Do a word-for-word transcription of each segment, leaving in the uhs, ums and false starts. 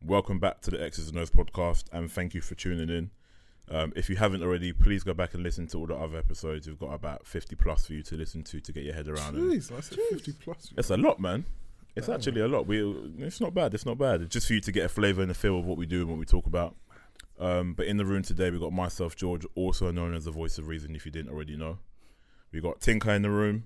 Welcome back to the X's and O's podcast, and thank you for tuning in. Um, if you haven't already, please go back and listen to all the other episodes. We've got about fifty plus for you to listen to to get your head around. Jeez, I said fifty plus. It's a lot, man. It's Damn. actually a lot. We, it's not bad. It's not bad. It's just for you to get a flavour and a feel of what we do and what we talk about. Um, but in the room today, we've got myself, George, also known as the voice of reason, if you didn't already know. We got Tinker in the room.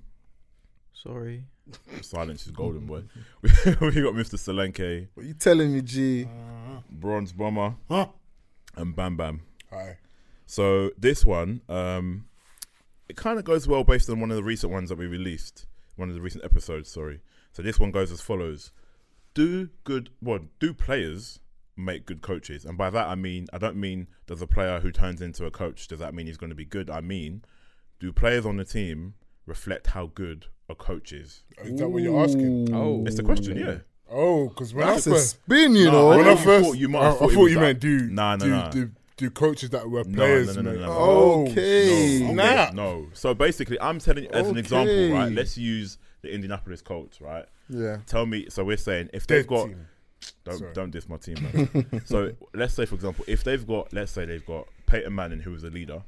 Sorry. Silence is golden, boy. we got Mister Solanke. What are you telling me, G? Uh, Bronze Bomber. Huh? And Bam Bam. Hi. So this one, um, it kind of goes well based on one of the recent ones that we released. One of the recent episodes, sorry. So this one goes as follows. Do good, well, do players make good coaches? And by that I mean, I don't mean does a player who turns into a coach, does that mean he's going to be good? I mean, do players on the team reflect how good a coach is? Is that what you're asking? Oh, it's the question, yeah. Oh, because when That's I a first, spin, you No, know. I when know I you first, thought- you might I, have I thought it thought was you that. meant do, Nah, nah, do, nah. do, do coaches that were No, players. no, no, mate. no, no. Oh, Okay. No, Nah. okay, no. So basically, I'm telling you as an Okay. example, right? Let's use the Indianapolis Colts, right? Yeah. Tell me. So we're saying if they've Dead got, team. don't Sorry. don't diss my team, man. So let's say, for example, if they've got, let's say they've got Peyton Manning, who was a leader.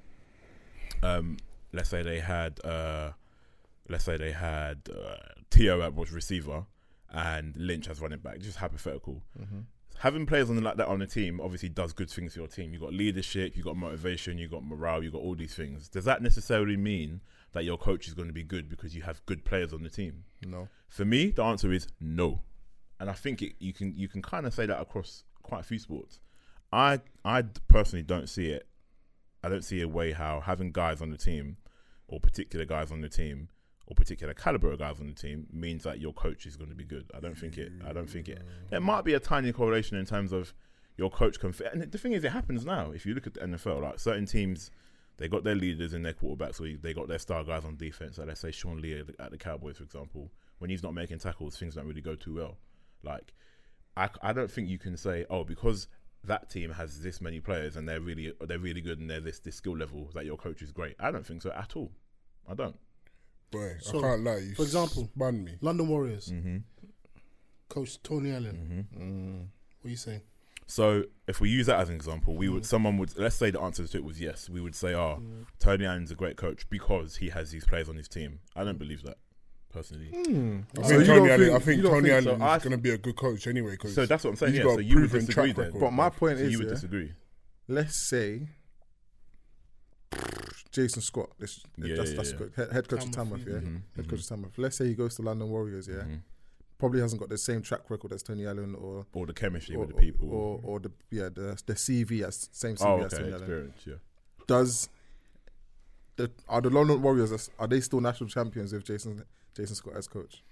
Um, let's say they had, uh, let's say they had uh, T O at was receiver, and Lynch as running back. Just hypothetical. Mm-hmm. Having players on the, like that on the team obviously does good things for your team. You got leadership, you got motivation, you got morale, you got all these things. Does that necessarily mean that your coach is going to be good because you have good players on the team? No. For me, the answer is no, and I think it, you can you can kind of say that across quite a few sports. I I personally don't see it. I don't see a way how having guys on the team, or particular guys on the team, or particular caliber of guys on the team means that your coach is going to be good. I don't think it. I don't think it. There might be a tiny correlation in terms of your coach can fit. And the thing is, it happens now. If you look at the N F L, like certain teams, they got their leaders and their quarterbacks, or they got their star guys on defense. Like let's say Sean Lee at the, at the Cowboys, for example. When he's not making tackles, things don't really go too well. Like, I, I don't think you can say, oh, because that team has this many players and they're really they're really good and they're this this skill level that your coach is great. I don't think so at all. I don't. Boy, So, I can't lie. You for example, spun me. London Warriors, Mm-hmm. coach Tony Allen. Mm-hmm. Mm. What are you saying? So if we use that as an example, we would Mm. someone would let's say the answer to it was yes. We would say, oh, Mm. Tony Allen's a great coach because he has these players on his team. I don't believe that personally. Mm. I So think you Tony don't Allen. think- I think you don't Tony think- Allen so I- is going to be a good coach anyway. Cause So that's what I'm saying. he's Yeah. got So a you would proven disagree track then. record. But my point So is, you would yeah, disagree. let's say Jason Scott. Let's, Yeah, that's yeah, that's yeah. good. Head, head coach of Tamworth, Tamworth, yeah. Mhm, Head mhm, coach of Tamworth. Let's say he goes to London Warriors, yeah. mhm. Probably hasn't got the same track record as Tony Allen or Or the chemistry or, with the people. or, or the yeah the the C V as same C V oh, as okay, Tony Allen. experience. Yeah. Does the are the London Warriors are they still national champions with Jason Jason Scott as coach?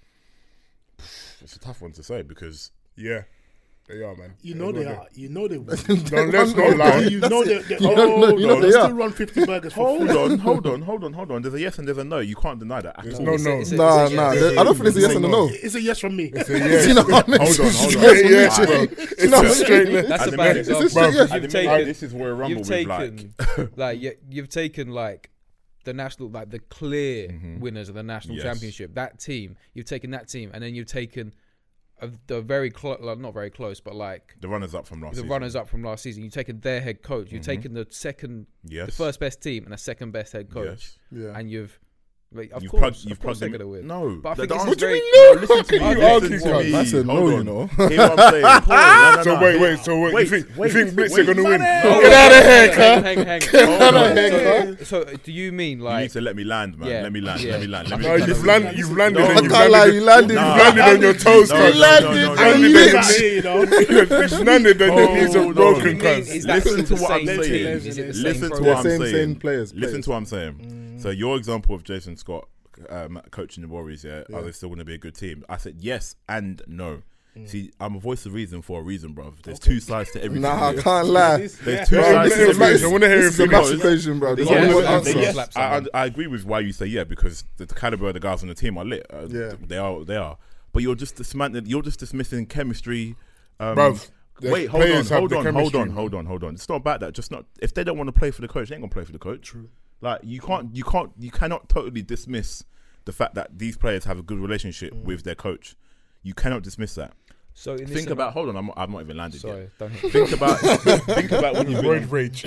It's a tough one to say because Yeah, they are, man. You know they are. You know they will. No, let's not lie. You know they. they You oh, don't know- you know no, they they are. still run fifty burgers for hold free. on, hold on, hold on, hold on. There's a yes and there's a no. You can't deny that. At There's all. no It's a- no. it's a- Nah, it's a nah. yes. there- I don't think it's a yes and a no. It's a yes from me. It's a yes. Do you know what I mean? Hold on, hold on. Yes, Yes, yes, bro. yes. It's a straight. That's At a the bad minute- example. It's a- yes. At the You've minute, taken, this is where a rumble you've with like. taken, like, you, you've taken like the national, like the clear Mhm. winners of the national Yes. championship. That team, you've taken that team, and then you've taken a, the very close, like, not very close, but like The runners up from last the season. runners up from last season. You've taken their head coach. You've Mhm. taken the second, Yes. the first best team, and a second best head coach, Yes. Yeah. and you've. Like, of You've course, plugged, of you've course plugged they're them- gonna win. No, But I the- think the this is answer- very. No, listen How to can me. you listen argue to that? me. That's a Hold no, on. you know. Hear what I'm saying? Pause. No, no, So no. wait, wait. So wait, Wait, you think wait, you think Blitz wait. are gonna win? Hold Get on. out of here, Hang, cuz. hang, hang. Hold on. So, so do you mean You like? need to let me land, man. Yeah. Let me land. Yeah. Let me land. Let me No, land. you've landed. You've landed. No, and I you've can't lie, landed. you landed. Nah. You've landed on your toes, No, cuz. no, landed no, no, on no, your no. You lips. That, you know. You've landed and your knees are Hold broken, on. cuz. Is that Listen still to the what I'm same saying. team? Is it the same Listen to program? what I'm Same- saying. same players, Listen players. to what I'm saying. So your example of Jason Scott um, coaching the Warriors, yeah, Yeah. are they still going to be a good team? I said yes and no. See, I'm a voice of reason for a reason, bruv. There's two sides to everything. Nah, I here. can't lie. There's two Bro, sides to let him finish. everything. I want to hear This him is a finish. massive question, bro. There's Yeah, only yeah, one yeah, answer. yeah. Yes, I, I agree with why you say yeah, because the, the caliber of the guys on the team are lit. Uh, Yeah. they are. They are. But you're just dismantling. You're just dismissing chemistry. Um, Bruv, the wait, hold on, players have hold the on, hold chemistry, on, man. hold on, hold on. It's not about that. Just not. If they don't want to play for the coach, they ain't gonna play for the coach. True. Like you can't, you can't, you cannot totally dismiss the fact that these players have a good relationship Mm. with their coach. You cannot dismiss that. So in this Think scenario- about. Hold on, I'm, I'm not even landed Sorry, yet. don't hit. Think about. think about when you've Road been. rage.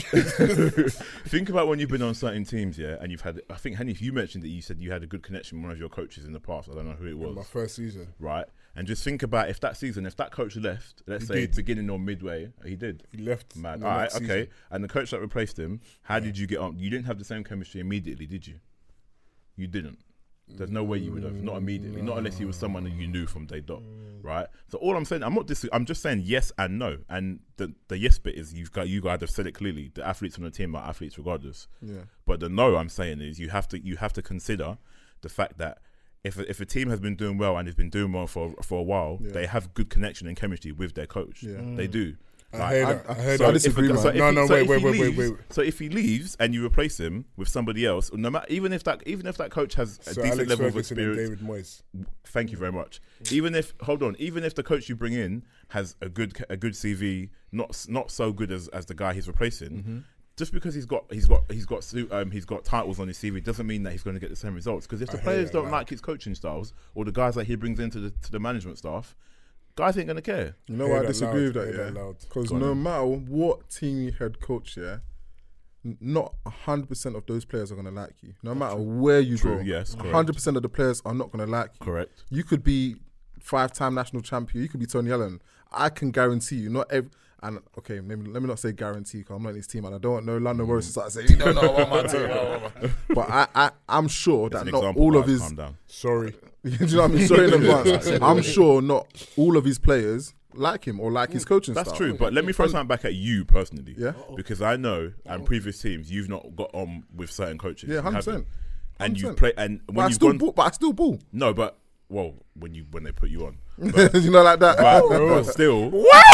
Think about when you've been on certain teams, yeah, and you've had. I think Hanif, you mentioned that you said you had a good connection with one of your coaches in the past. I don't know who it was. My first season. Right, and just think about if that season, if that coach left, let's He say did. beginning or midway, he did. He left. Mad. in the All right, next okay. season. And the coach that replaced him, how did you get on? You didn't have the same chemistry immediately, did you? You didn't. There's no way you would have, not immediately, not unless he was someone that you knew from day dot, right? So all I'm saying, I'm not dis- I'm just saying yes and no, and the the yes bit is you've got you guys have said it clearly. The athletes on the team are athletes regardless. Yeah. But the no I'm saying is you have to you have to consider the fact that if a, if a team has been doing well and has been doing well for for a while, Yeah. they have good connection and chemistry with their coach. Yeah. They do. I Like, heard I- that. I heard so I that. if- disagree, so man. if No, he- no, so wait, if wait, he wait, wait, leaves- wait. So if he leaves and you replace him with somebody else, no matter even if that even if that coach has a So decent Alex level of Ferguson and experience, David Moyes. thank you very much. Even if hold on, even if the coach you bring in has a good a good C V, not not so good as, as the guy he's replacing, Mm-hmm. just because he's got he's got he's got su- um he's got titles on his C V doesn't mean that he's going to get the same results. Because if the I hear players that, don't man. like his coaching styles or the guys that he brings into the to the management staff, guys ain't going to care. You know Hear why I that disagree loud, with hear that, that yeah? loud. Because Go on no then. matter what team you head coach, yeah, n- not one hundred percent of those players are going to like you. No matter where you True, go, yes, correct. one hundred percent of the players are not going to like you. Correct. You could be five-time national champion. You could be Tony Allen. I can guarantee you, not every. And okay, maybe let me not say guarantee because I'm not in his team and I don't know London Warriors to start saying you don't know about my team. blah, blah, blah. But I, I, I'm sure That's that an not example, all of guys, his. calm down. Sorry. Do you know what I mean? Sorry in advance. I'm sure not all of his players like him or like his coaching That's style. true, but let me throw something back at you personally. Yeah. Because I know, and previous teams, you've not got on with certain coaches. Yeah, You one hundred percent. haven't. And you one hundred percent. play, and But when I you've still gone, ball, but I still ball. no, but well, when you when they put you on, you know, like that. but, but still,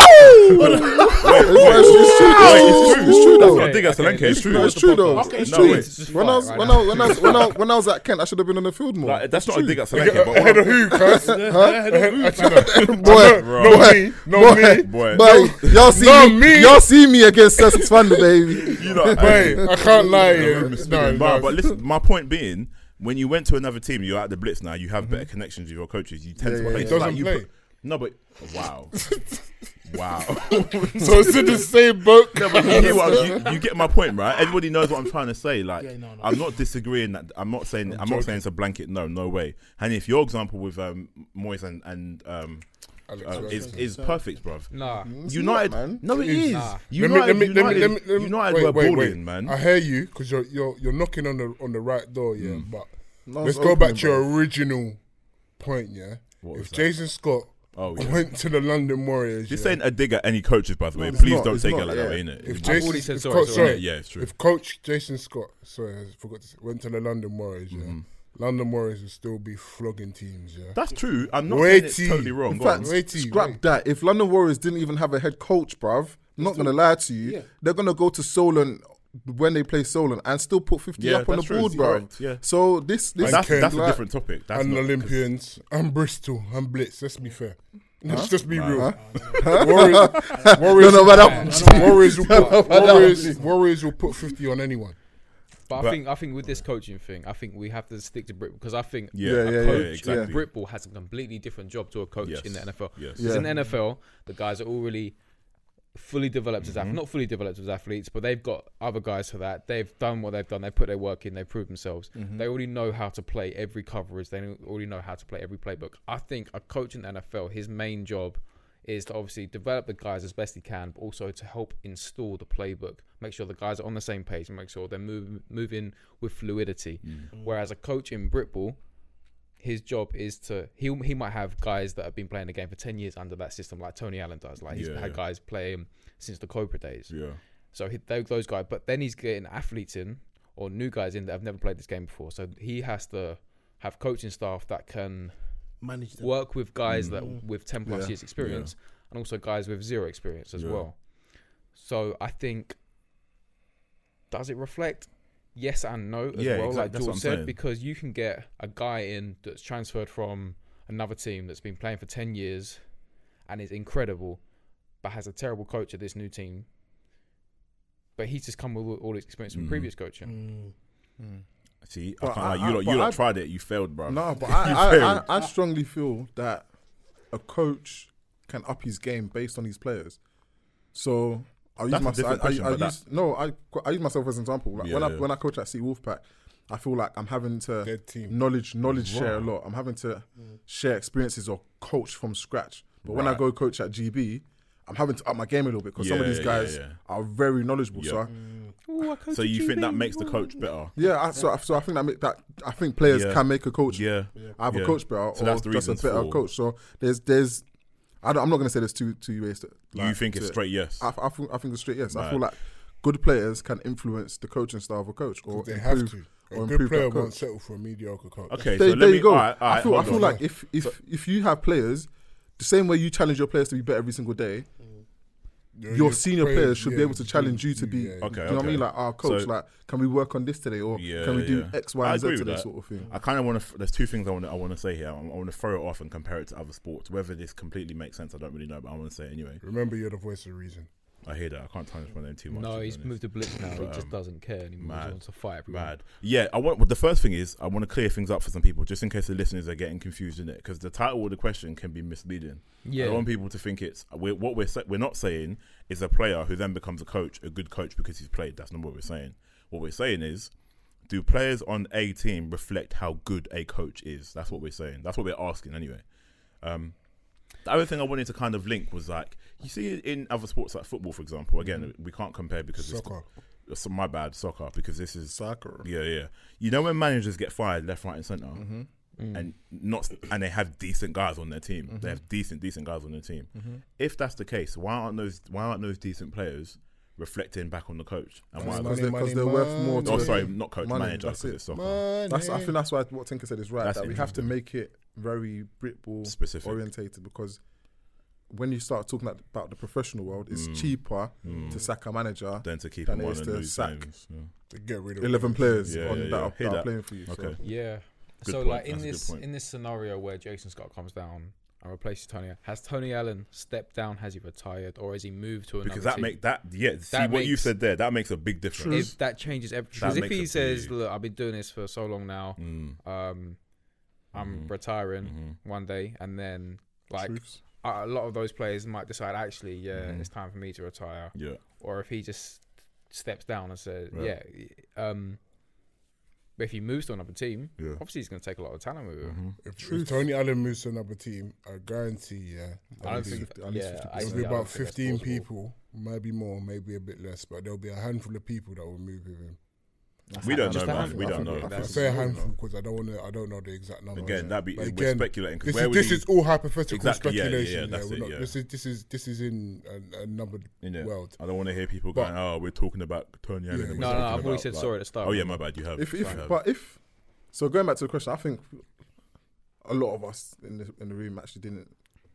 It's, it's true. Wait, though. it's true. It's true That's though. not dig us, okay. Alenke. It's true. No, it's true though. Okay, It's no, true. wait. Just When I was fight when right I when I was when I when I was at Kent, I should have been on the field more. Like, that's It's not a true. dig us, Alenke. But Ahead what of who, cuz? Actually, Boy, Bro. not me. Not me. boy, boy, y'all see Not me, me. y'all see me against Sussex Thunder, baby. you know, Wait, I can't lie. the yeah. room is No, spinning. no. But, but listen, my point being, when you went to another team, you're at the Blitz now. You have better connections with your coaches. You tend Yeah, to yeah, play. yeah. It's Doesn't like you play. put- no, but wow, wow. So it's in the same boat. No, but you, get what I'm- you, you get my point, right? Everybody knows what I'm trying to say. Like, Yeah, no, no. I'm not disagreeing. That I'm not saying. I'm, not saying it's a blanket. No, no way. And if your example with um, Moyes and and um, Alex uh, is Ferguson. is perfect, bruv. Nah. It's United, not, man. no, it It is. is. Nah. Let me- United, let me- let me- United, let me- let me- United wait, were wait, balling, wait. man. I hear you because you're you're you're knocking on the on the right door, yeah. Mm. But No, let's it's go back opening, to your bro. original point, yeah. What was If that? Jason Scott Oh, yeah. went to the London Warriors, Just yeah, saying a dig at any coaches, by the way. it's Please not, don't it's take not, it like yeah. that way, innit? if If Jason, already said if sorry, Co- sorry. sorry, Yeah, yeah, it's true. if Coach Jason Scott, sorry, I forgot to say, went to the London Warriors, yeah, Mm-hmm. London Warriors would still be flogging teams, yeah. That's true. I'm not Wait saying it's till- totally wrong. In Go on. fact, Wait till- scrap wait. that. If London Warriors didn't even have a head coach, bruv, I'm not gonna lie to you, Yeah. they're gonna go to Solon when they play Solon and still put fifty Yeah, up on the that's true. board, bro. Correct, yeah. So this this And that's Ken- that's a like- different topic. That's and not, Olympians and Bristol and Blitz. Let's be fair. Let's just be Right. real. Warriors, Warriors, No, no, but that- Warriors, will No, no, put, but that- Warriors, Warriors will put fifty on anyone. But, But- I think I think with this coaching thing, I think we have to stick to Brit because I think Yeah, Yeah, a yeah, yeah, coach exactly. in Brit ball has a completely different job to a coach Yes. in the N F L. Yes. Because Yeah. in the N F L, the guys are all really fully developed as Mm-hmm. athletes, not fully developed as athletes, but they've got other guys for that. They've done what they've done. They put their work in. They proved themselves. Mm-hmm. They already know how to play every coverage. They already know how to play every playbook. I think a coach in the N F L, his main job is to obviously develop the guys as best he can, but also to help install the playbook, make sure the guys are on the same page, and make sure they're move, moving with fluidity. Mm. Whereas a coach in Britball, his job is to he he might have guys that have been playing the game for ten years under that system, like Tony Allen does. Like he's Yeah, had yeah. guys playing since the Cobra days. Yeah. So he, those those guys, but then he's getting athletes in or new guys in that have never played this game before. So he has to have coaching staff that can Manage them. work with guys Mm. that with ten plus Yeah. years experience, and also guys with zero experience as Yeah. well. So I think, does it reflect? Yes and no as Yeah, well, exact- like that's what George I'm said, saying. because you can get a guy in that's transferred from another team that's been playing for ten years and is incredible, but has a terrible coach at this new team. But he's just come with all his experience from Mm. previous coaching. Mm. See, I But can't I- like you I- lot. but You lot I- tried it. You failed, bro. No, but You I, I, failed. I, I strongly feel that a coach can up his game based on these players. So I use That's a myself. different I, question, I, I but use, no, I I use myself as an example. Like Yeah, when I yeah. when I coach at Sea Wolfpack, I feel like I'm having to Dead team. knowledge knowledge share a Right. lot. I'm having to share experiences or coach from scratch. But when I Right. go coach at G B, I'm having to up my game a little bit because some of Yeah, these yeah, guys yeah. are very knowledgeable. Yeah. So I, Ooh, I coach So at you think G that B. makes the coach better? yeah, I, so I- so I think that make that I think players Yeah. can make a coach Yeah. either Yeah. coach better So or that's the just a reasons better for- coach. So there's there's I don't, I'm not going to say there's two two ways. To, You like, think to it's it. straight yes? I, I think I think it's straight yes. I Mad. feel like good players can influence the coaching style of a coach or They improve, have to. A or good improve player that won't coach. settle for a mediocre coach. Okay, There, so let there me. you go. all right, all I right, feel I hold feel on. like if if if you have players, the same way you challenge your players to be better every single day, Your- your senior players should be yeah, able to challenge you to yeah, be. yeah. Okay, Do you know what I mean? okay. Like, our coach, So- like, can we work on this today, or Yeah, can we do yeah. X, Y, I and Z agree with today, that. sort of thing? I kind of want to. There's two things I want to. I want to say here. I, want to throw it off and compare it to other sports. Whether this completely makes sense, I don't really know, but I want to say it anyway. Remember, you're the voice of reason. I hear that. I can't tarnish my name too much. No, to be he's honest. moved to Blitz now. He But, just um, doesn't care anymore. mad. He wants to fight everyone. Bad. Yeah, I want. Well, the first thing is I want to clear things up for some people, just in case the listeners are getting confused in it, because the title of the question can be misleading. I Yeah. don't want people to think it's we're, what we're sa- we're not saying is a player who then becomes a coach, a good coach because he's played. That's not what we're saying. What we're saying is, do players on a team reflect how good a coach is? That's what we're saying. That's what we're asking anyway. Um, the other thing I wanted to kind of link was like, you see it in other sports like football, for example. Again, we can't compare because Soccer. it's my bad soccer because this is Soccer. yeah, yeah. You know when managers get fired left, right, and center, Mm-hmm. and not and they have decent guys on their team. They have decent, decent guys on their team. If that's the case, why aren't those why aren't those decent players reflecting back on the coach? And why? Money, Because they're, money, 'cause they're worth more to Oh, the sorry, team. not coach, Money, manager. that's Because it. it's soccer. Money. That's, I think that's why what Tinker said is right. That's That we have to interesting. make it very Brit ball Specific. orientated, because when you start talking about the professional world, it's Mm. cheaper Mm. to sack a manager Then to keep Than him it on is and to lose sack games. Yeah. To get rid of eleven players Yeah, on yeah, that, yeah. Are, Hear that are that. playing for you. Okay. So. Yeah. Good so point. like in That's a good this point. in this scenario where Jason Scott comes down and replaces Tony, has Tony Allen stepped down? Has he retired, or has he moved to another Because that team? make that yeah. See That what you makes- said there. That makes a big difference. if that changes everything. That Because if makes he a says, big- "Look, I've been doing this for so long now. Mm. Um, I'm Mhm. retiring Mhm. one day," and then like Truths. a a lot of those players might decide, actually, yeah, Mhm. it's time for me to retire. Yeah. Or if he just steps down and says, Right. yeah, um, but if he moves to another team, Yeah. obviously he's going to take a lot of talent with him. Mhm. If, Truth. if Tony Allen moves to another team, I guarantee, yeah, I don't At least think, fifty- at least yeah, fifty I, there'll percent. be yeah, I about don't think that's fifteen possible. people, maybe more, maybe a bit less, but there'll be a handful of people that will move with him. We don't Just know, a man. handful. We I don't think know. I that's- say a handful because I don't want to. I don't know the exact number. Again, that'd be But we're again, speculating because This, where is, would this he, is all hypothetical Exactly, yeah, yeah, yeah, speculation. that's we're it, not- yeah. This is this is this is in a, a numbered in it? world. I don't want to hear people But- going, "Oh, we're talking about Tony Allen." Yeah. and we're No, no, no, talking I've already about, said like- sorry at the start. Oh yeah, my bad. You have. If, You if, have. but if, so going back to the question, I think a lot of us in the in the room actually didn't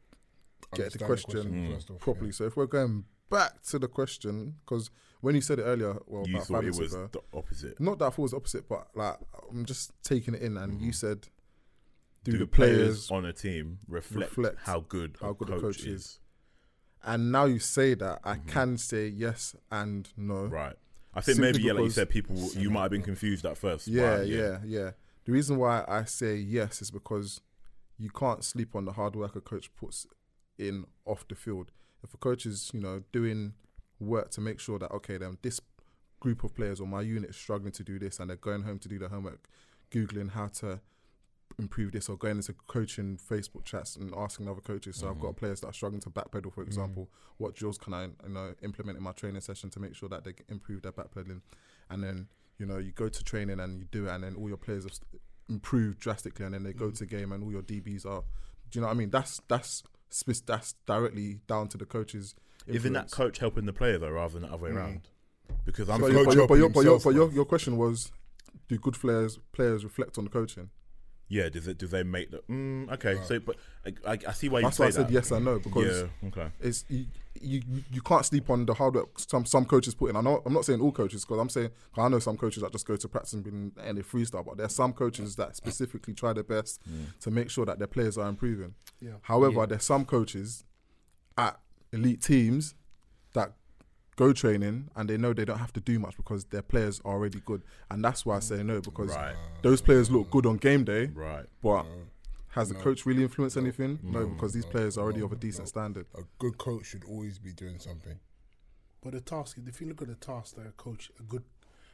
get the Understand question Mm. first off, properly. yeah. So if we're going back to the question, because when you said it earlier, well, you about thought five it minutes was ago, the opposite. not that I thought it was opposite, but like I'm just taking it in, and you Mhm. said, do, Do the the players players, on a team reflect, reflect how good how a good a coach, coach is? is? and now you say that, I Mhm. can say yes and no. Right. I think Simply maybe yeah, like you because- said, people you might have been confused at first. Yeah, Why? yeah, yeah. The reason why I say yes is because you can't sleep on the hard work a coach puts in off the field. If a coach is, you know, doing work to make sure that, okay, then this group of players or my unit is struggling to do this and they're going home to do their homework, Googling how to improve this, or going into coaching Facebook chats and asking other coaches. So I've got players that are struggling to backpedal, for example. What drills can I, you know, implement in my training session to make sure that they improve their backpedaling? And then, you know, you go to training and you do it, and then all your players have improved drastically, and then they go to game and all your D Bs are, do you know what I mean? That's that's spec- that's directly down to the coaches. Isn't that influence. coach helping the player though, rather than the other way Mm. around? Because I'm But, feeling- your, but, your, but, your, but, your, himself, but your, man. your question was, do good players players reflect on the coaching? yeah. Does it? Do they make the? Mm, okay. Right. So, but I, I, I see why you That's say why I said that. yes and no, because yeah. Okay. it's you, you you can't sleep on the hard work some some coaches put in. I know I'm not saying all coaches, because I'm saying, cause I know some coaches that just go to practice and, been, and they freestyle, but there are some coaches that specifically try their best Mm. to make sure that their players are improving. Yeah. However, Yeah. there's some coaches at elite teams that go training and they know they don't have to do much because their players are already good, and that's why I say no, because Right. those players look good on game day, Right. but Has the No. coach really influenced anything? No, No, because these no, players are already no, of a decent no. standard. A good coach should always be doing something. But the task, if you look at the task that a coach, a good,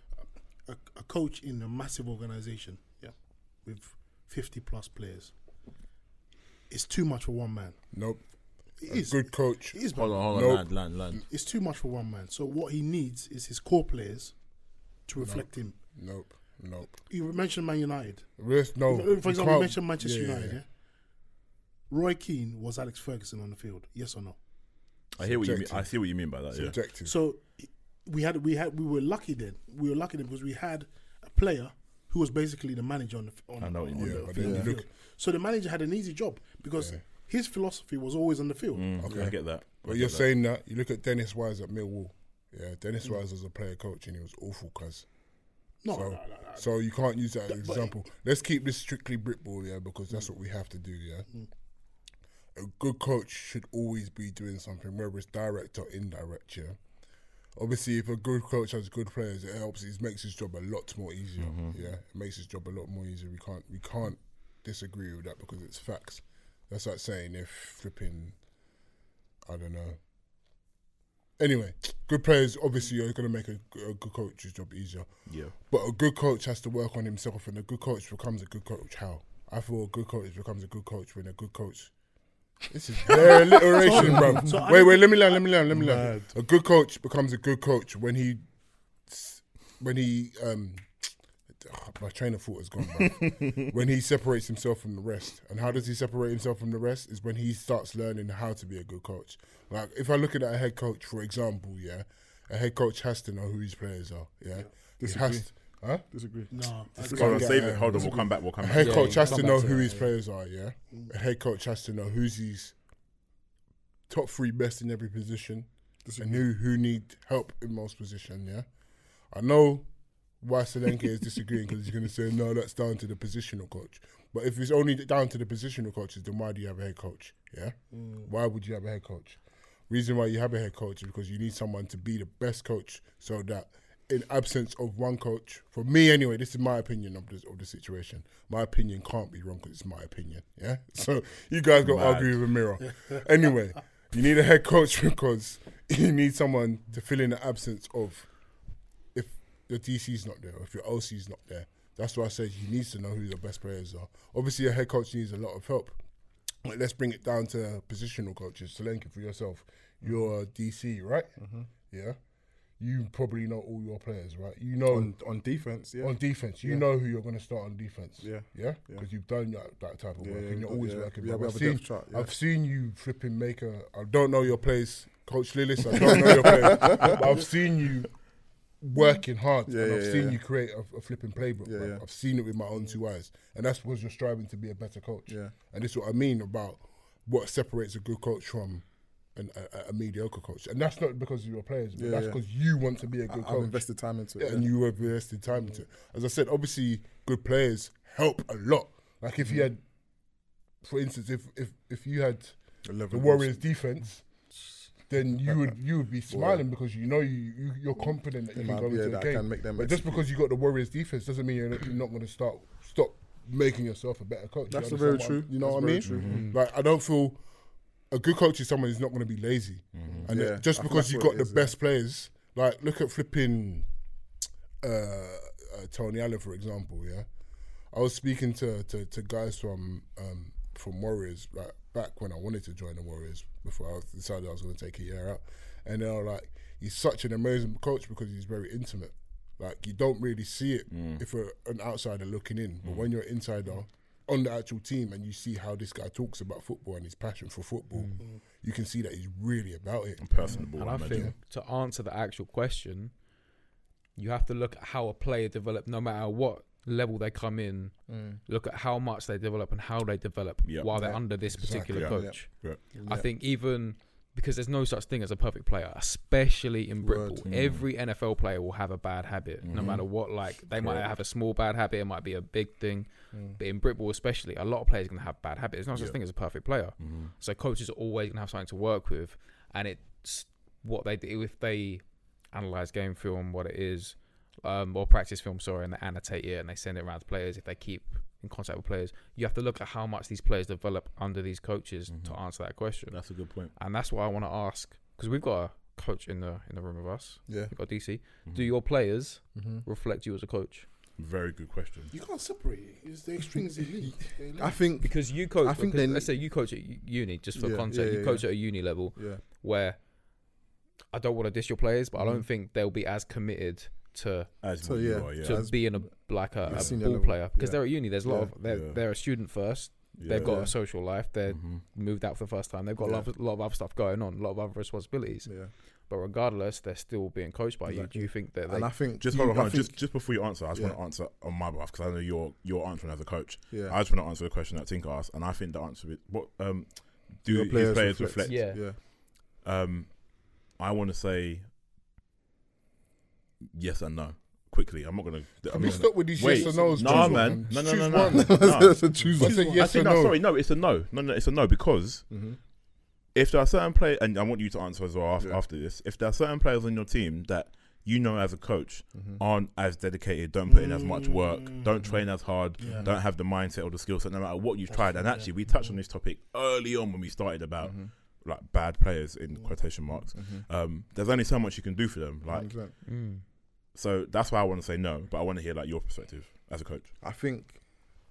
a, a coach in a massive organization, yeah, with fifty plus players, it's too much for one man. Nope. It A is. good coach. It is, Hold man. on, hold on, Nope. land, land, land. It's too much for one man. So what he needs is his core players to reflect him. Nope. Nope. You mentioned Man United. Rest, no. For you example, you can't- mentioned Manchester yeah, yeah, United. Yeah. Roy Keane was Alex Ferguson on the field. Yes or no? I hear what you mean. Subjective. I see what you mean by that. Yeah. Subjective. So we had we had we were lucky then. We were lucky then because we had a player who was basically the manager on the on, I know what you on mean. the Yeah, but field. then you field. look- So the manager had an easy job because Yeah. his philosophy was always on the field. Mm, Okay. I get that. I But get you're that. saying that, you look at Dennis Wise at Millwall. Yeah, Dennis Mm. Wise was a player coach and he was awful, cuz. No, So, no, no, no. so you can't use that as an But- example. Let's keep this strictly Britball, yeah, because that's what we have to do, yeah. Mm. A good coach should always be doing something, whether it's direct or indirect, yeah. Obviously, if a good coach has good players, it helps. It makes his job a lot more easier. Mm-hmm. Yeah, it makes his job a lot more easier. We can't, we can't disagree with that because it's facts. That's like saying if flipping, I don't know. Anyway, good players obviously are going to make a, a good coach's job easier. Yeah. But a good coach has to work on himself, and a good coach becomes a good coach. How? I feel a good coach becomes a good coach when a good coach. This is their alliteration, bro. So I- wait, wait, let me learn, let me learn, let me learn. Mad. A good coach becomes a good coach when he, when he, um, my train of thought has gone, bro. When he separates himself from the rest. And how does he separate himself from the rest? Is when he starts learning how to be a good coach. Like, if I look at a head coach, for example, yeah, a head coach has to know who his players are, yeah? He Disagree. has to, huh? Disagree. No, I It's agree. Hold on, Yeah, save yeah, it. Hold on, yeah. we'll come back. We'll A come back. head Yeah, coach you has come to back know to who that, his yeah. players are, yeah? A head coach has to know who's his top three best in every position and who, who need help in most positions, yeah? I know why Solanke is disagreeing because he's going to say, no, that's down to the positional coach. But if it's only down to the positional coaches, then why do you have a head coach, yeah? Why would you have a head coach? Reason why you have a head coach is because you need someone to be the best coach so that in absence of one coach, for me anyway, this is my opinion of the, of the situation. My opinion can't be wrong because it's my opinion, yeah? So you guys got to Mad. argue with a mirror. Anyway, you need a head coach because you need someone to fill in the absence of if your D C's not there, or if your O C's not there. That's why I said he needs to know who the best players are. Obviously, a head coach needs a lot of help. But let's bring it down to positional coaches. Solanke, for yourself, you're a D C, right? Yeah. You probably know all your players, right? You know On on defense, yeah. on defense, you Yeah. know who you're going to start on defense. Yeah. Yeah? Yeah. Because you've done that, that type of Yeah, work yeah, and you're yeah, always yeah. working. Yeah, But we I've have a seen, depth chart, yeah. I've seen you flipping make a, I don't know your plays, Coach Lillis, I don't know your plays, but I've seen you working hard Yeah, and yeah, I've yeah, seen yeah. you create a, a flipping playbook. Yeah, bruv. yeah. I've seen it with my own two eyes. And that's because you're striving to be a better coach. Yeah. And this is what I mean about what separates a good coach from an, a, a mediocre coach. And that's not because of your players, but Yeah, that's yeah. because you want to be a I, good I've coach. invested time into it. Yeah, and you have invested time into it. As I said, obviously, good players help a lot. Like if you had, for instance, if if, if you had the Warriors defense, then you would you would be smiling because you know you, you you're confident that you can might- go yeah, into a that game. can make them But just execute. because you got the Warriors defense doesn't mean you're not, you're not going to start stop making yourself a better coach. You That's understand very what true. I'm- You know That's what I very mean? true. Mhm. Like I don't feel a good coach is someone who's not going to be lazy, and Yeah, it- just I think because that's you what got it the is, yeah. best players, like look at flipping uh, uh, Tony Allen for example. Yeah, I was speaking to to, to guys from um, from Warriors like back when I wanted to join the Warriors before I decided I was going to take a year out, and they were like, he's such an amazing coach because he's very intimate. Like you don't really see it if you're an outsider looking in, but when you're an insider on the actual team and you see how this guy talks about football and his passion for football, you can see that he's really about it. Personable, And I I imagine. think to answer the actual question, you have to look at how a player developed, no matter what level they come in. Look at how much they develop and how they develop Yep. while they're Yeah. under this particular Exactly. Yeah. coach. Yeah. I think even because there's no such thing as a perfect player, especially in Word. Britball. Every N F L player will have a bad habit, no matter what. Like they might Correct. have a small bad habit, it might be a big thing, but in Britball especially, a lot of players are going to have bad habits. There's no such Yeah. thing as a perfect player. So coaches are always going to have something to work with, and it's what they do if they analyze game film, what it is, um, or practice film, sorry, and they annotate it and they send it around to players. If they keep in contact with players. You have to look at how much these players develop under these coaches Mhm. to answer that question. That's a good point. And that's why I want to ask, because we've got a coach in the in the room with us. Yeah. We've got D C. Mhm. Do your players Mhm. reflect you as a coach? Very good question. You can't separate it. It's the extrinsic link. I think. Because you coach, I think because they- let's say you coach at u- uni, just for Yeah, context, yeah, you yeah, coach yeah. at a uni level Yeah. where I don't want to diss your players, but I don't Mhm. think they'll be as committed to As So, what you yeah. are, yeah. to as- being a like a, a a senior ball level, player because yeah. they're at uni. There's a lot Yeah. of they're, Yeah. they're a student first. Yeah. They've got Yeah. a social life. They're Mhm. moved out for the first time. They've got a lot of, a lot of other stuff going on, a lot of other responsibilities. Yeah. But regardless, they're still being coached by you. Do Exactly. you think that And they? I think Just you- hold on, I hold on. think- Just just before you answer, I just Yeah. want to answer on my behalf because I know you're you're answering as a coach. yeah. I just want to answer the question that Tinker asked, and I think the answer is what um do Your his players players, reflect- reflect? Yeah. Yeah. Um, I want to say yes and no. Quickly, I'm not gonna. I'm Can we not stop with these Wait, yes or no's? nah, Choose man. one. No, no, Choose no, no. one. No. So choose I one. said I yes or think no, no. sorry, no, it's a no. No, no, it's a no because Mhm. if there are certain players, and I want you to answer as well after, Yeah. after this, if there are certain players on your team that you know as a coach Mhm. aren't as dedicated, don't put in as much work, don't Mm. train as hard, Yeah. don't have the mindset or the skill set, no matter what you've That's tried. true, And yeah. actually, we touched on this topic early on when we started about Mhm. like bad players in quotation marks. Mhm. Um, there's only so much you can do for them. Like, one hundred percent. Mm. so that's why I want to say no, but I want to hear like your perspective as a coach. I think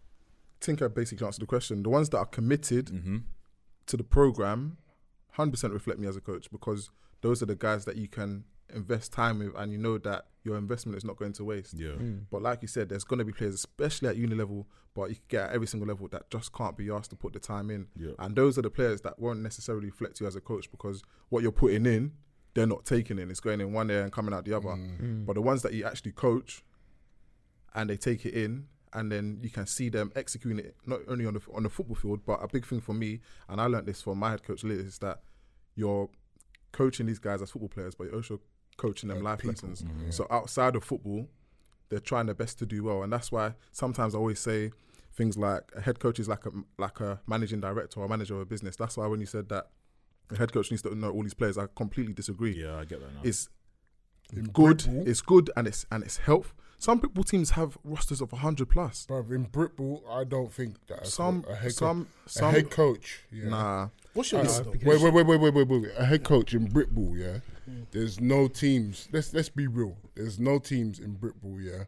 Tinker basically answered the question. The ones that are committed Mm-hmm. to the program, one hundred percent reflect me as a coach because those are the guys that you can invest time with, and you know that your investment is not going to waste. Yeah. Mm. But like you said, there's going to be players, especially at uni level, but you can get at every single level that just can't be asked to put the time in. Yeah. And those are the players that won't necessarily reflect you as a coach because what you're putting in, they're not taking in. It's going in one area and coming out the other. Mm. But the ones that you actually coach and they take it in, and then you can see them executing it not only on the on the football field, but a big thing for me, and I learned this from my head coach Liz, is that you're coaching these guys as football players, but you're also coaching them Like life people. lessons. Mhm. So outside of football, they're trying their best to do well, and that's why sometimes I always say things like a head coach is like a like a managing director or a manager of a business. That's why when you said that the head coach needs to know all these players, I completely disagree. Yeah, I get that now. It's In good. Britball- It's good, and it's and it's help. Some football teams have rosters of one hundred plus. Bruv, in Britball, I don't think that a, Some, co- a head some, coach, a some. head coach, yeah. Nah, What's your Uh, list though? because- Wait, wait, wait, wait, wait, wait, wait, wait. A head coach in Britball, yeah. Mm. There's no teams. Let's let's be real. There's no teams in Britball, yeah,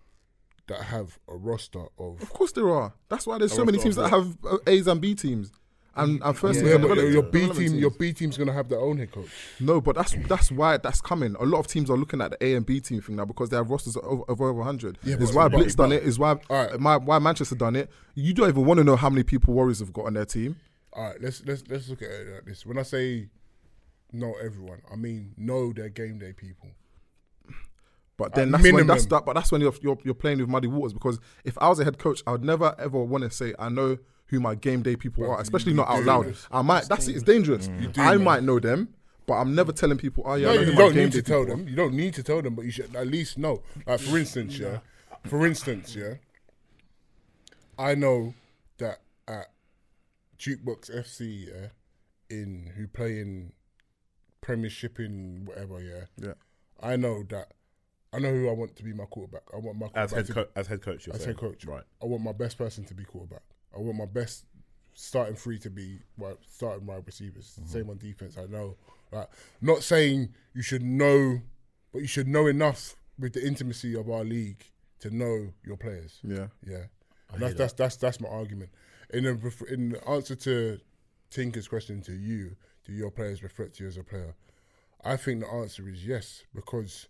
that have a roster of. of course there are. That's why there's A so many roster teams of that have uh, A's and B teams, and and first Yeah, teams and but development- your B development team, your teams. B team's gonna have their own head coach. No, but that's that's why that's coming. A lot of teams are looking at the A and B team thing now because they have rosters of over, of over one hundred. Yeah, It's but- why but- Blitz done but- it. Is why Alright. my, why Manchester done it. You don't even want to know how many people Warriors have got on their team. All right, let's let's let's look at it like this. When I say know everyone, I mean know their game day people. But then At that's when minimum. that's that. But that's when you're, you're you're playing with muddy waters because if I was a head coach, I would never ever want to say I know who my game day people Bruv, are, especially you not out do. loud. I might. That's it. It's dangerous. You do, I man. might know them, but I'm never telling people. Oh yeah, No, I know you who my don't game need day to tell people are. them. You don't need to tell them, but you should at least know. Like for instance, yeah. For instance, yeah. I know that at Jukebox F C, yeah, in who play in Premiership in whatever, yeah. Yeah. I know that. I know who I want to be my quarterback. I want my as quarterback head to co- as head coach, you're as saying. head coach. right? I want my best person to be quarterback. I want my best starting three to be wide, starting wide receivers. Mm-hmm. Same on defense. I know. Like, not saying you should know, but you should know enough with the intimacy of our league to know your players. Yeah. Yeah, I and hear that's, that's that's that's my argument. In the ref- in the answer to Tinker's question to you, do your players reflect you as a player? I think the answer is yes, because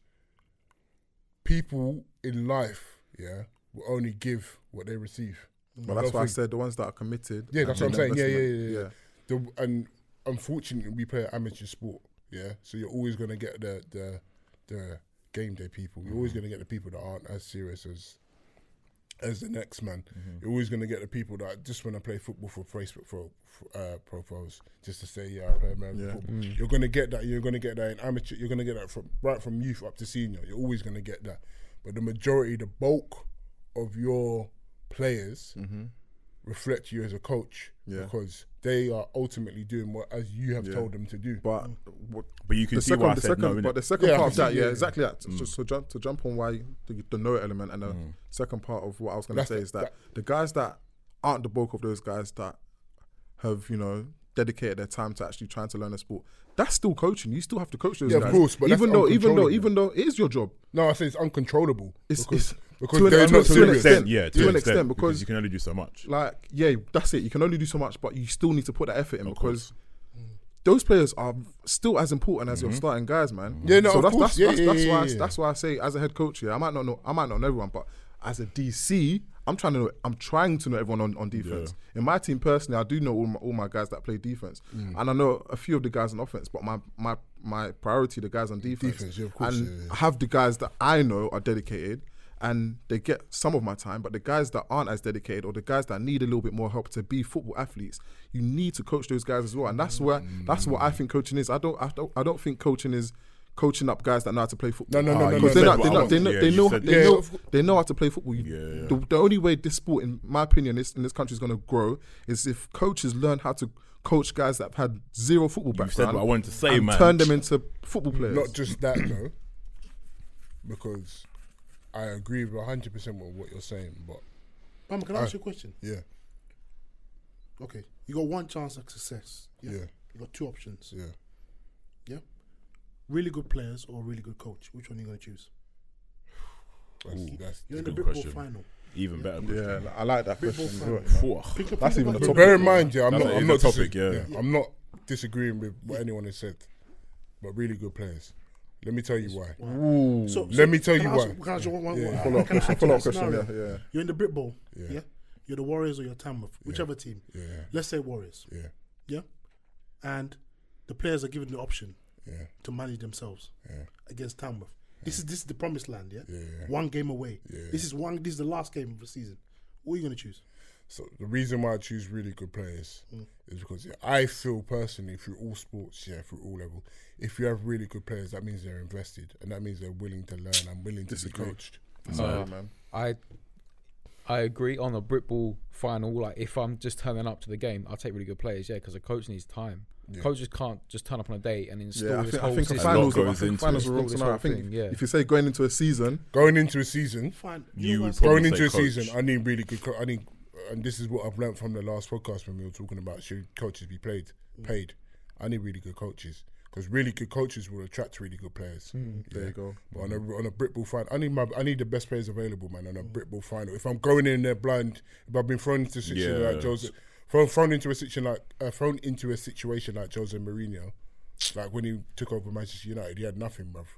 people in life, yeah, will only give what they receive. But I that's don't why I think- said the ones that are committed. Yeah, and that's what I'm the saying. Yeah, yeah, investment. yeah, yeah. The, and unfortunately, we play amateur sport. Yeah, so you're always gonna get the the the game day people. You're always gonna get the people that aren't as serious as as the next man. Mm-hmm. You're always gonna get the people that just want to play football for Facebook for, for uh, profiles, just to say, yeah, I play American Yeah. football. Mm. You're gonna get that. You're gonna get that in amateur. You're gonna get that from right from youth up to senior. You're always gonna get that. But the majority, the bulk of your players Mm-hmm. reflect you as a coach Yeah. because they are ultimately doing what as you have Yeah. told them to do. But what, But you can the see second, why I the said second, no, but innit? the second Yeah, I part of can that, see- yeah, yeah, exactly that. Mm. So, so jump to jump on why the, the no element, and the Mm. second part of what I was going to That's say the- is that, that- the guys that aren't the bulk of those guys that have, you know, dedicated their time to actually trying to learn a sport, that's still coaching. You still have to coach those Yeah, of guys. course, but that's even though, even though, uncontrollable. even though it is your job, No, I say it's uncontrollable it's because, it's because to an- they're to not an To an serious. extent. extent, yeah, To an extent, because- you can only do so much. like, yeah, that's it. You can only do so much, but you still need to put that effort in Of because course. those players are still as important as your Mhm. starting guys, man. Yeah, no, so of that's course. that's Yeah, that's, yeah, that's yeah, why yeah. that's why I say as a head coach, yeah, I might not know I might not know everyone, but as a D C, I'm trying to know, I'm trying to know everyone on, on defense. In my team personally, I do know all my, all my guys that play defense, Mm. and I know a few of the guys on offense. But my my my priority, the guys on defense, Defense, yeah, of course, and yeah, yeah. I have the guys that I know are dedicated. And they get some of my time, but the guys that aren't as dedicated or the guys that need a little bit more help to be football athletes, you need to coach those guys as well. And that's where that's what I think coaching is. I don't I don't I don't think coaching is coaching up guys that know how to play football. No, no, no, Ah, no, you no. Because they said know what they I know want- they know yeah, they you know said- they Yeah, know of- they know how to play football. You- Yeah, yeah. The, the only way this sport, in my opinion, is in this country is going to grow is if coaches learn how to coach guys that have had zero football You said background what I wanted to say, and man. turn them into football players. Not just that though, because I agree with one hundred percent with what you're saying, but Mama, can I ask I- you a question? yeah, Okay, you got one chance at success. Yeah. yeah, You got two options. yeah. Really good players or really good coach. Which one are you going to choose? That's, Ooh. that's You're in the good Brit Ball question. final. Even better. Yeah, I like that Big ball question. fan. Phew. Pick a- That's pick even a a topic. topic. Bear in mind, yeah, I'm That's not, a- I'm it's not a topic, dis- yeah. I'm not disagreeing with what anyone has said, but really good players. Let me tell you why. Ooh. So, Let me tell can you I ask- why. Can I ask you one, one, Yeah. one- Follow up can I question. add to Follow that up question. scenario? Yeah, yeah. You're in the Brit Bowl. Yeah. Yeah. You're the Warriors or you're Tamworth, whichever team. Yeah, Let's say Warriors. yeah, Yeah. And the players are given the option yeah, to manage themselves yeah, against Tamworth. This is this is the promised land. Yeah. yeah, yeah. One game away. Yeah. This is one. This is the last game of the season. What are you going to choose? So the reason why I choose really good players Mm. is because yeah, I feel personally through all sports, yeah, through all levels, if you have really good players, that means they're invested and that means they're willing to learn and willing to Disagree. be coached. Sorry, Uh, man. I I agree on a Brit Ball final. Like if I'm just turning up to the game, I'll take really good players. Yeah, because a coach needs time. Yeah. Coaches can't just turn up on a day and install Yeah, I this think, whole I think a system. lot finals, I goes think into finals it. are wrong This scenario. I whole think thing, yeah. if you say going into a season, Going into a season, Fine. You know would what? probably going say into a coach. season, I need really good. Co- I need, and this is what I've learned from the last podcast when we were talking about should coaches be played, paid. I need really good coaches because really good coaches will attract really good players. there you go. But on a on a Brit Ball final, I need my I need the best players available, man. On a Brit Ball final, if I'm going in there blind, if I've been thrown into a situation Yeah. like Jose, thrown, thrown into a situation like uh, thrown into a situation like Jose Mourinho, like when he took over Manchester United, he had nothing, bruv.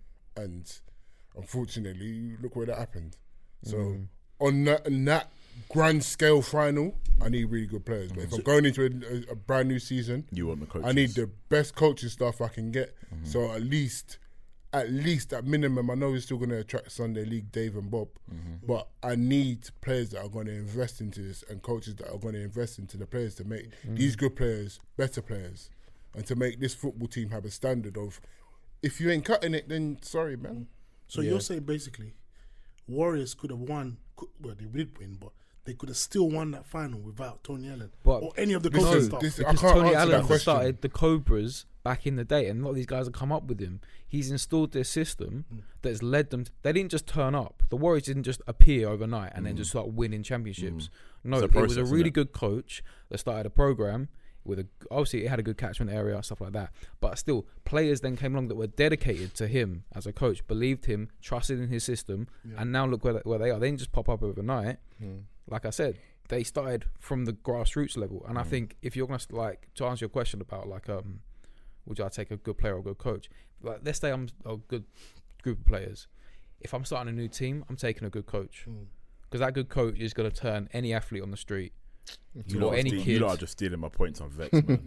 And unfortunately, look where that happened. So on that on that grand scale final, I need really good players. But if I'm going into a, a, a brand new season, You want the coaches. I need the best coaching staff I can get. So at least, at least at minimum, I know we're still going to attract Sunday League Dave and Bob, but I need players that are going to invest into this and coaches that are going to invest into the players to make these good players better players and to make this football team have a standard of, if you ain't cutting it, then sorry, man. So Yeah. you're saying basically, Warriors could have won. could- Well, they did win, but they could have still won that final without Tony Allen But- or any of the This coaching is- staff. this- I Because can't Tony answer that Allen question. started the Cobras back in the day, and a lot of these guys have come up with him. He's installed this system Mm. that's led them. To, they didn't just turn up. The Warriors didn't just appear overnight and then just start winning championships. No, It's a it was process, a isn't really it? good coach that started a program with a. Obviously, it had a good catchment area, stuff like that. But still, players then came along that were dedicated to him as a coach, believed him, trusted in his system, and now look where where they are. They didn't just pop up overnight. Like I said, they started from the grassroots level, and I think if you're gonna like to answer your question about like um, would I take a good player or a good coach? Like let's say I'm a good group of players. If I'm starting a new team, I'm taking a good coach because that good coach is gonna turn any athlete on the street You or lot, are any steal- you kid. lot are just stealing my points. I'm vexed, man.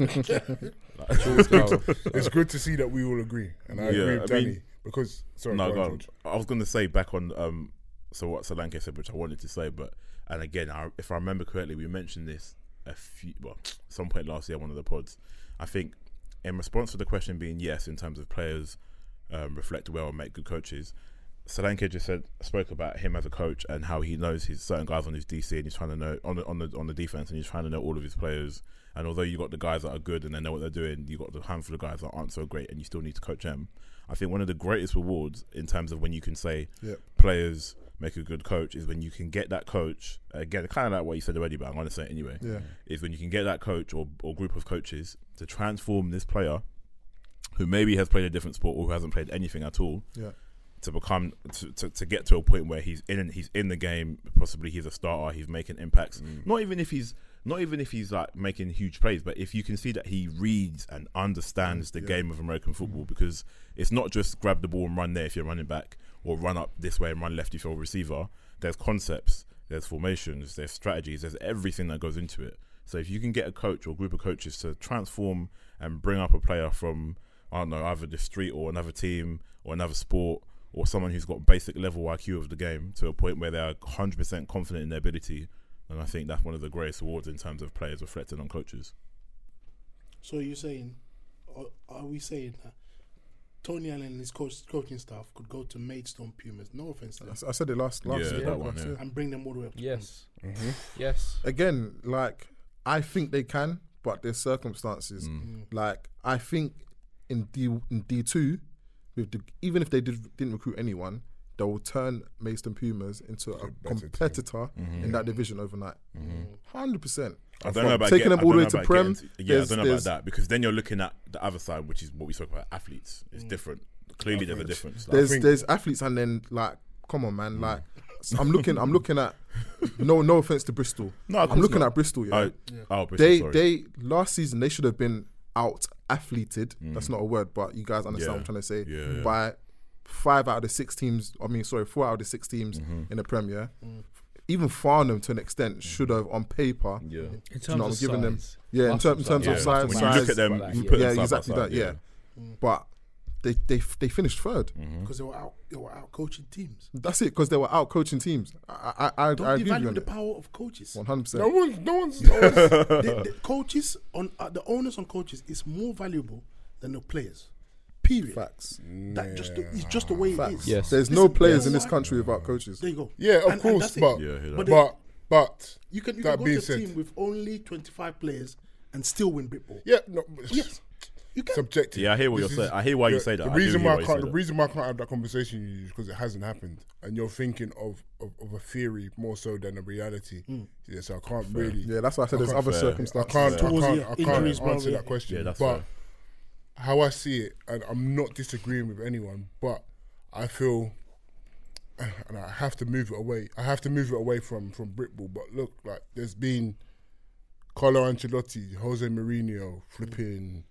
So, It's good to see that we all agree, and I Yeah, agree with I mean- Danny because sorry, no, go go on, on. George. I was going to say back on um, so what Solanke said, which I wanted to say, but and again, I, if I remember correctly, we mentioned this a few, well, some point last year, on one of the pods. I think in response to the question being yes, in terms of players um, reflect well and make good coaches, Solanke just said spoke about him as a coach and how he knows his certain guys on his D C and he's trying to know on the on the on the defense and he's trying to know all of his players. And although you got the guys that are good and they know what they're doing, you got the handful of guys that aren't so great and you still need to coach them. I think one of the greatest rewards in terms of when you can say Yep. players make a good coach is when you can get that coach, again, kind of like what you said already, but I'm going to say it anyway, Yeah. is when you can get that coach or, or group of coaches to transform this player who maybe has played a different sport or who hasn't played anything at all Yeah. to become, to, to, to get to a point where he's in he's in the game, possibly he's a starter, he's making impacts. Mm. Not even if he's Not even if he's like making huge plays, but if you can see that he reads and understands the Yeah. game of American football, because it's not just grab the ball and run there if you're running back, or run up this way and run left if you're a receiver. There's concepts, there's formations, there's strategies, there's everything that goes into it. So if you can get a coach or group of coaches to transform and bring up a player from, I don't know, either the street or another team or another sport, or someone who's got basic level I Q of the game to a point where they're one hundred percent confident in their ability, and I think that's one of the greatest awards in terms of players reflecting on coaches. So you're saying, or are we saying that Tony Allen and his coach, coaching staff could go to Maidstone Pumas, no offense to them, I said it last last Yeah, year. that one, last yeah. year. and bring them all the way up to Yes. Mm-hmm. Yes. Again, like I think they can, but there's circumstances. Mm. Like I think in D in D two, with the, even if they did, didn't recruit anyone, they will turn Maidstone Pumas into a A better team. competitor Mhm. in that division overnight. Mhm. Hundred percent. I don't know about taking get- them all I the way don't to know about Prem. getting to- yeah, I there's- don't know about there's- that, because then you're looking at the other side, which is what we spoke about, athletes. It's Mm. different. Clearly, there's a Athletes. difference. Like, There's think- there's athletes and then like, come on, Mm. man. Like I'm looking I'm looking at no no offense to Bristol. no, of I'm course looking not. at Bristol. Yeah, Oh, Yeah. oh, Bristol, they sorry. they last season they should have been out athleted. Mm. That's not a word, but you guys understand Yeah. what I'm trying to say. Yeah, yeah. By five out of the six teams. I mean, sorry, four out of the six teams Mhm. in the Premier. Mm. Even Farnham, to an extent, should Mm. have on paper. Yeah. In terms know, I'm of giving them- size, Yeah, in, muscle ter- in terms Yeah. of size, When size. you look at them, like you that, put yeah, them side exactly by side, that. Yeah, Mm. but they they they finished third. Mhm. because they were out, they were out coaching teams. That's it, because they were out coaching teams. I I I, Don't I agree with you devalue on the it. power of coaches. One hundred No percent. one's, no one's, no one's the, the coaches on uh, the onus on coaches is more valuable than the players. Period. Facts. That just the, it's just the way it Facts. is. Yes. There's no Listen, players you in know this why? country without coaches. There you go. Yeah, of And- and course, that's it. but Yeah, I hear that. But but but You can you that can go being to a said, team with only twenty-five players and still win Britball. yeah, no, Yes, you can. subjective. Yeah, I hear what This you're saying. is- I hear why you the- say that. The I do reason hear why why I you can't, say the that. reason why I can't have that conversation with you is because it hasn't happened, and you're thinking of, of, of a theory more so than a reality. Mm. Yeah, so I can't really. Yeah, that's why I said I there's can't- other fair. I circumstances. can't. I Towards can't. the I can't injuries, bro, answer yeah. that question. Yeah, that's but fair. how I see it, and I'm not disagreeing with anyone, but I feel, and I have to move it away. I have to move it away from from Britball. But look, like there's been Carlo Ancelotti, Jose Mourinho, flipping,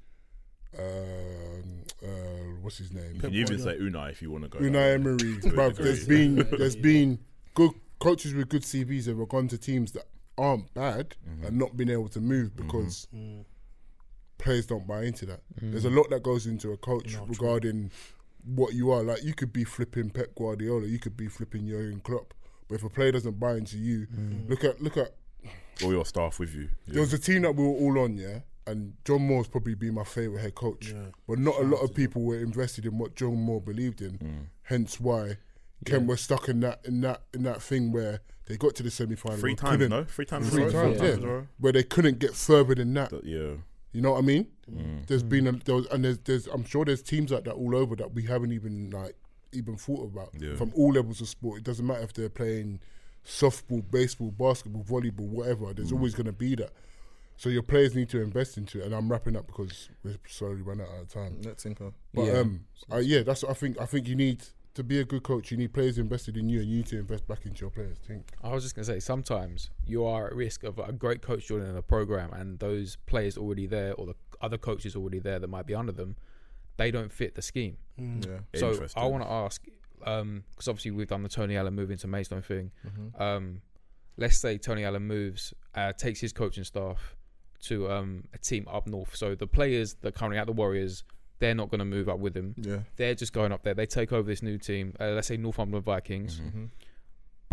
um, uh, what's his name? You can even say Unai if you want to go. Unai that way. Emery. To a Bruv, degree. there's been there's been good coaches with good C Vs that have gone to teams that aren't bad Mhm. and not been able to move because Mm. players don't buy into that. Mm. There's a lot that goes into a coach No, true. regarding what you are. Like you could be flipping Pep Guardiola, you could be flipping Jurgen Klopp, but if a player doesn't buy into you, Mm. look at look at. All your staff with you. Yeah. There was a team that we were all on, yeah, and John Moore's probably been my favourite head coach. Yeah. But not a Shout lot out of to people were invested in what John Moore believed in. Mm. Hence why Ken was stuck in that in that in that thing where they got to the semi final. Three times, no? Three times. Three in a row? times, Four yeah. in a row? Where they couldn't get further than that. That- Yeah. You know what I mean? Mm. There's been a, there was, and there's there's I'm sure there's teams like that all over that we haven't even like even thought about Yeah. from all levels of sport. It doesn't matter if they're playing softball, baseball, basketball, volleyball, whatever. There's Mm. always going to be that. So your players need to invest into it. And I'm wrapping up because we're slowly running out of time. Let's think of. But Yeah. um, uh, yeah, that's what I think. I think you need to be a good coach. You need players invested in you, and you need to invest back into your players. I think. I was just gonna say, sometimes you are at risk of a great coach joining a program, and those players already there, or the other coaches already there that might be under them, they don't fit the scheme. Mm. Yeah. So Interesting. I want to ask, because obviously we've done the Tony Allen moving to Maidstone thing. Mhm. Um, let's say Tony Allen moves, uh, takes his coaching staff to um, a team up north. So the players that are currently at the Warriors, they're not going to move up with him. Yeah. They're just going up there. They take over this new team. Uh, let's say Northumberland Vikings. Mhm. Mhm. But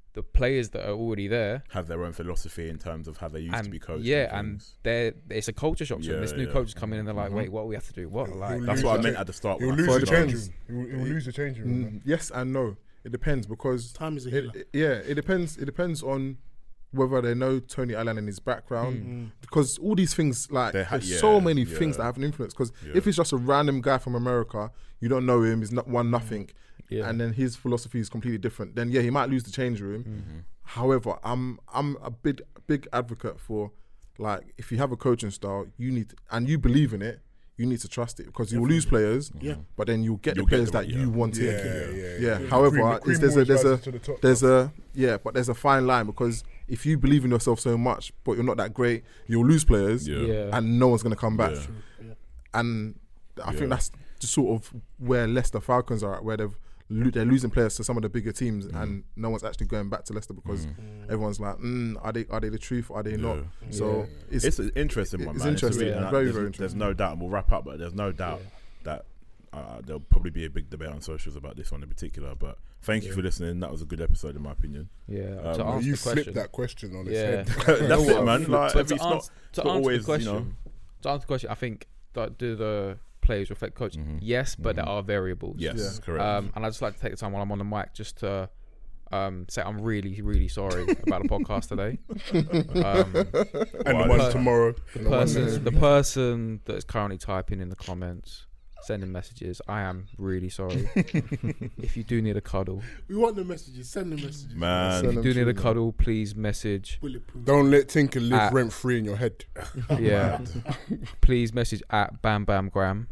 the players that are already there. Have their own philosophy in terms of how they used And to be coached. yeah, and things. they're it's a culture shock. So Yeah, this new yeah. coach is coming in and they're like, Mhm. wait, what do we have to do? What? He'll- Like, he'll That's lose what I the meant cha- at the start. He'll when I lose first the started. change room. He'll, he'll lose the change room. Mm, man. yes and no. It depends because Time is a it, healer. it- yeah, it depends. It depends on whether they know Tony Allen and his background. Mm. Because all these things, like, They ha- there's yeah, so many yeah. things that have an influence. Because Yeah. if it's just a random guy from America, you don't know him, he's not one nothing, yeah. and then his philosophy is completely different, then yeah, he might lose the change room. Mm-hmm. However, I'm I'm a big big advocate for, like, if you have a coaching style, you need to, and you believe in it, you need to trust it because you'll lose players, Yeah. but then you'll get You'll the get players them, that yeah. you want Yeah, in. yeah, yeah. Yeah. The However, cream- the is cream there's a always there's a rises to the top. there's a yeah, but there's a fine line because if you believe in yourself so much, but you're not that great, you'll lose players, Yeah. yeah. and no one's gonna come back. Yeah. True, yeah. And I Yeah. think that's just sort of where Leicester Falcons are at, where they've lo- they're losing players to some of the bigger teams, Mm. and no one's actually going back to Leicester because Mm. everyone's like, mm, are they are they the truth? Are they not? Yeah. So Yeah. it's, It's, an interesting one, it's man. interesting, really- yeah. and very, there's, very There's interesting. no doubt, and we'll wrap up, but there's no doubt that uh, there'll probably be a big debate on socials about this one in particular. But thank you Yeah. for listening. That was a good episode, in my opinion. yeah. Um, to well, answer You the question, flipped that question on its Yeah. head. That's it, man. Like, But it's to not, answer, to not answer always, the question, you know. to answer the question, I think that do the players reflect coach? Mhm. Yes, but there Mhm. are variables. Yes, Yeah. correct. Um, and I just like to take the time while I'm on the mic just to um, say I'm really, really sorry about the podcast today. Um, And Why? the one Per- tomorrow. the and the one person, next the week. person that is currently typing in the comments, sending messages, I am really sorry. If you do need a cuddle, We want the messages. Send the messages. man. if Send you them do need a through, man. cuddle, please message. Bulletproof. Don't let Tinker live Ah. rent free in your head. Yeah, please message at Bam Bam Gram.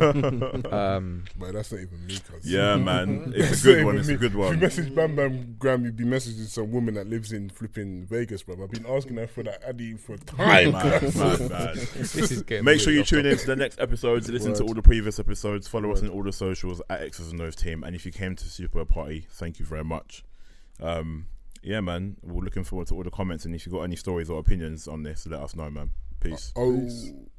Um, But that's not even me, cuz. Yeah, man. It's That's a good not one. even It's me. a good If you one. message Bam Bam Gram, you'd be messaging some woman that lives in flipping Vegas, bro. I've been asking her for that Addy for time. Man, man, man. this is getting Make sure really you off tune topic. in to the next episodes, listen to Word. all the previous episodes, follow us Word. on all the socials at X's and O's team. And if you came to Super Party, thank you very much. Um, yeah, man. We're looking forward to all the comments. And if you've got any stories or opinions on this, let us know, man. Peace. Oh. Peace.